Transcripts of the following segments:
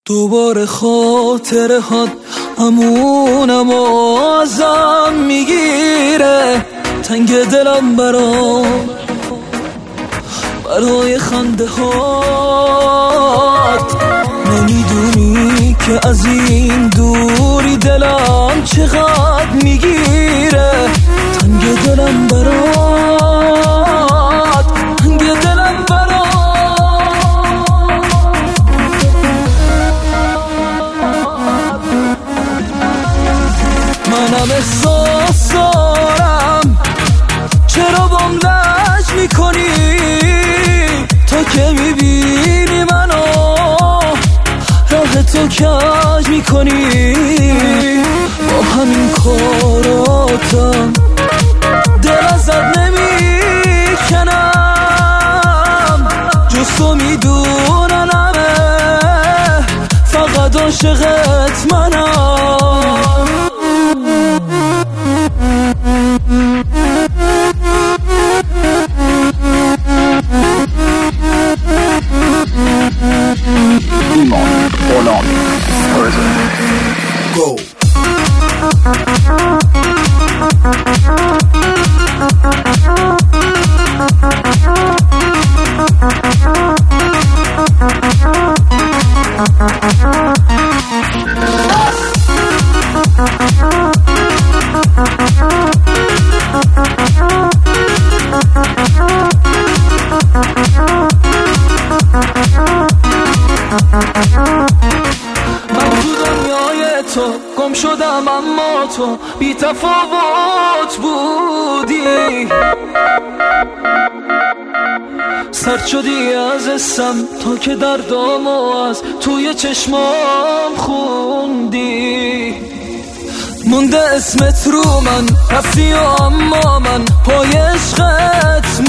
دوباره خاطرهات همونم ازم میگیره، تنگ دلم برای خنده هات. نمیدونی که از این دوری دلم چقدر میگیره، تنگ دلم برات، تنگ دلم برات. منم احساس دارم، چرا بام لج میکنی؟ تو که میبینی منو راه تو کج میکنی. با همین کاراتم دل ازت نمیکنم، جز تو میدونن همه فقط عاشقت منم. Go. من تو دنیای تو گم شدم، اما تو بی تفاوت بودی. سرد شدی از اسم تا که دردامو از توی چشمام خوندی. مونده اسمت رو من، رفتی و اما من پای عشقت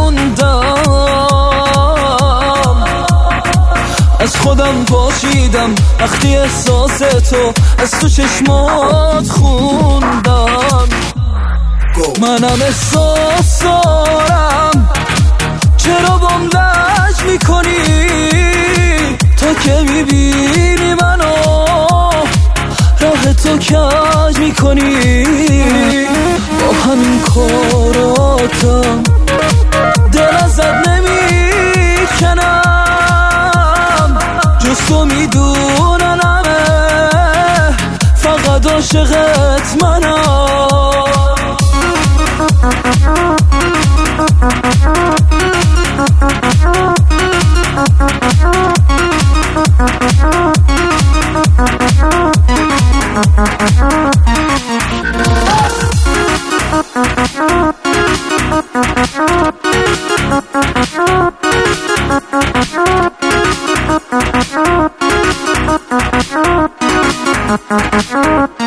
موندم. از خودم پاشیدم وقتی احساس تو از تو چشمات خوندم. منم احساس دارم، چرا بام لج میکنی؟ تو که میبینی منو راه تو کج میکنی. با همین کاراتم دل ازت نمیکنم، جز تو میدونن همه فقط عاشقت منم. Go.